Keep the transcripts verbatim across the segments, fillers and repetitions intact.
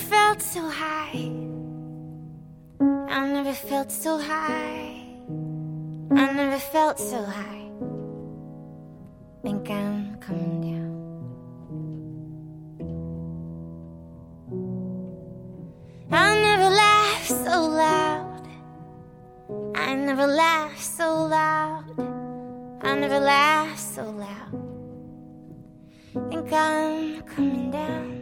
felt so high. I never felt so high. I never felt so high. Think I'm coming down. I never laughed so loud. I never laughed so loud. I never laughed so loud. Think I'm coming down.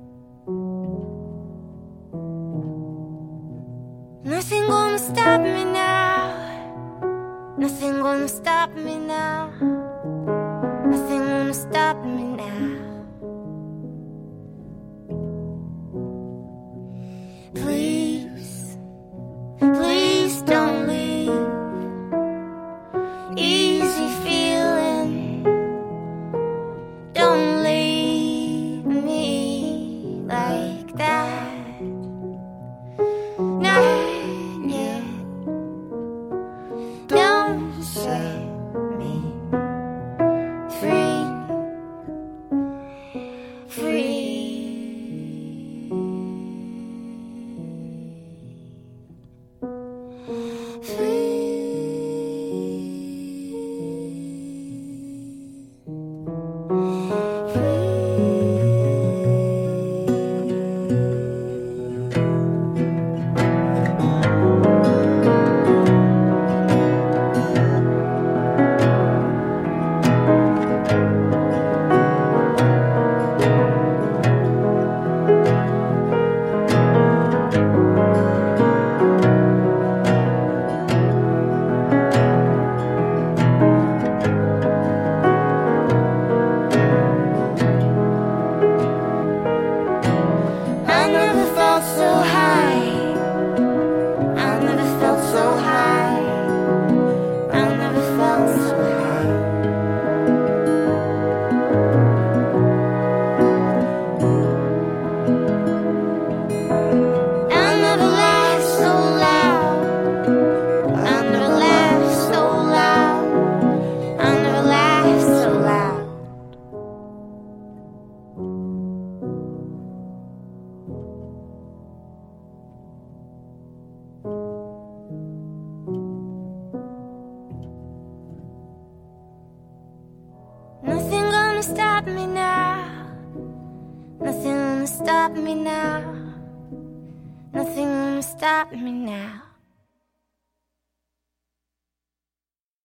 Nothing gonna stop me now. Nothing gonna stop me now. Nothing gonna stop me now. Please, please don't leave. Easy feeling. Don't leave me like that. Not yet. Don't set me free. Free. Nothing gonna stop me now. Nothing gonna stop me now. Nothing gonna stop me now.